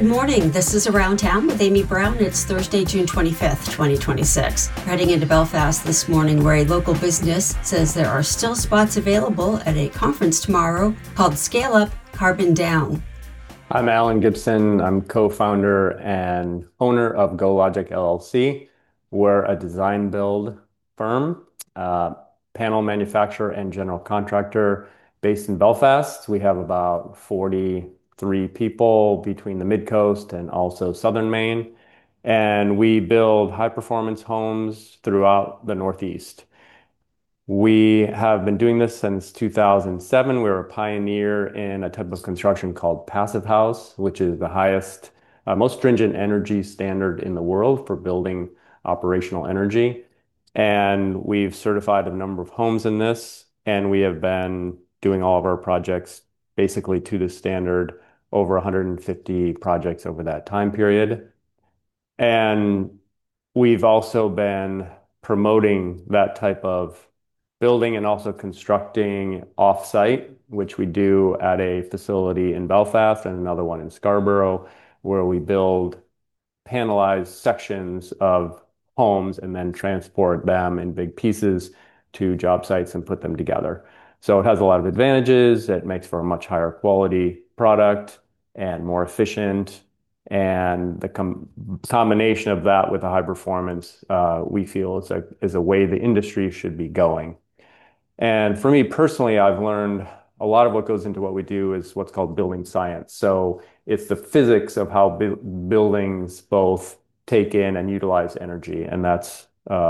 Good morning. This is Around Town with Amy Brown. It's Thursday, June 25th, 2026. We're heading into Belfast this morning where a local business says there are still spots available at a conference tomorrow called Scale Up, Carbon Down. I'm Alan Gibson. I'm co-founder and owner of GoLogic LLC. We're a design build firm, panel manufacturer and general contractor based in Belfast. We have about 43 people between the Mid-Coast and also Southern Maine. And we build high performance homes throughout the Northeast. We have been doing this since 2007. We were a pioneer in a type of construction called Passive House, which is the highest, most stringent energy standard in the world for building operational energy. And we've certified a number of homes in this, and we have been doing all of our projects basically to the standard, over 150 projects over that time period. And we've also been promoting that type of building and also constructing off-site, which we do at a facility in Belfast and another one in Scarborough, where we build panelized sections of homes and then transport them in big pieces to job sites and put them together. So it has a lot of advantages. It makes for a much higher quality product and more efficient. And the combination of that with a high performance, we feel is a way the industry should be going. And for me personally, I've learned a lot of what goes into what we do is what's called building science. So it's the physics of how buildings both take in and utilize energy. And that's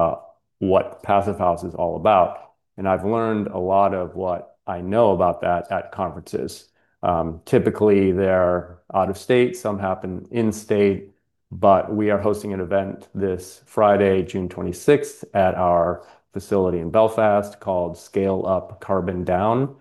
what Passive House is all about. And I've learned a lot of what I know about that at conferences. Typically, they're out of state, some happen in state, but we are hosting an event this Friday, June 26th, at our facility in Belfast called Scale Up, Carbon Down.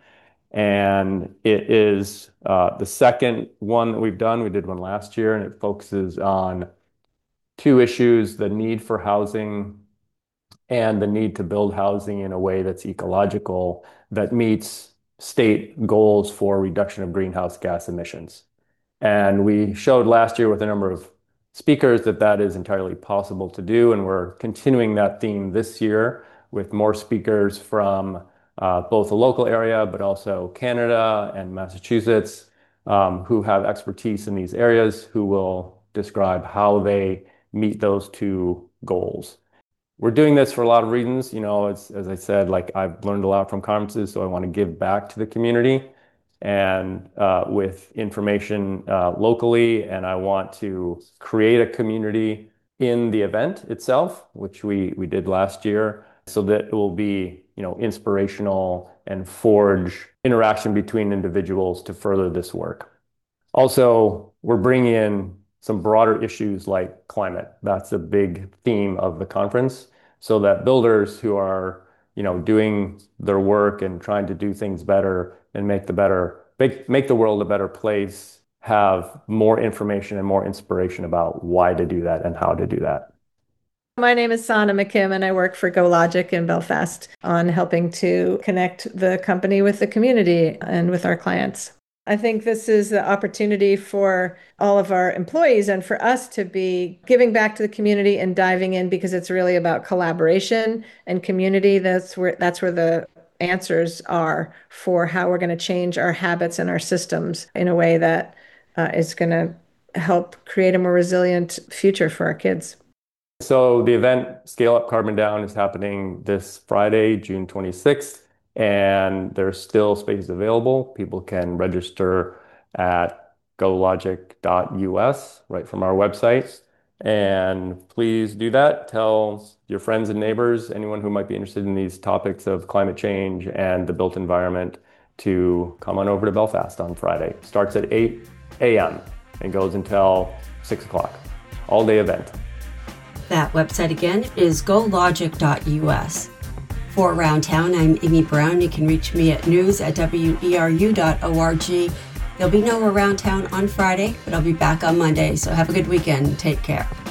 And it is the second one that we've done. We did one last year, and it focuses on two issues: the need for housing and the need to build housing in a way that's ecological, that meets state goals for reduction of greenhouse gas emissions. And we showed last year with a number of speakers that that is entirely possible to do. And we're continuing that theme this year with more speakers from both the local area, but also Canada and Massachusetts, who have expertise in these areas, who will describe how they meet those two goals. We're doing this for a lot of reasons. You know, as I said, like I've learned a lot from conferences, so I want to give back to the community and with information locally, and I want to create a community in the event itself, which we did last year, so that it will be, you know, inspirational and forge interaction between individuals to further this work. Also, we're bringing in some broader issues like climate. That's a big theme of the conference, so that builders who are, you know, doing their work and trying to do things better and make the world a better place have more information and more inspiration about why to do that and how to do that. My name is Sana McKim, and I work for GoLogic in Belfast on helping to connect the company with the community and with our clients. I think this is the opportunity for all of our employees and for us to be giving back to the community and diving in, because it's really about collaboration and community. That's where the answers are for how we're going to change our habits and our systems in a way that is going to help create a more resilient future for our kids. So the event Scale Up Carbon Down is happening this Friday, June 26th, and there's still spaces available. People can register at gologic.us right from our website. And please do that. Tell your friends and neighbors, anyone who might be interested in these topics of climate change and the built environment, to come on over to Belfast on Friday. Starts at 8 a.m. and goes until 6 o'clock. All-day event. That website again is gologic.us. For Around Town, I'm Amy Brown. You can reach me at news@weru.org. There'll be no Around Town on Friday, but I'll be back on Monday, so have a good weekend. Take care.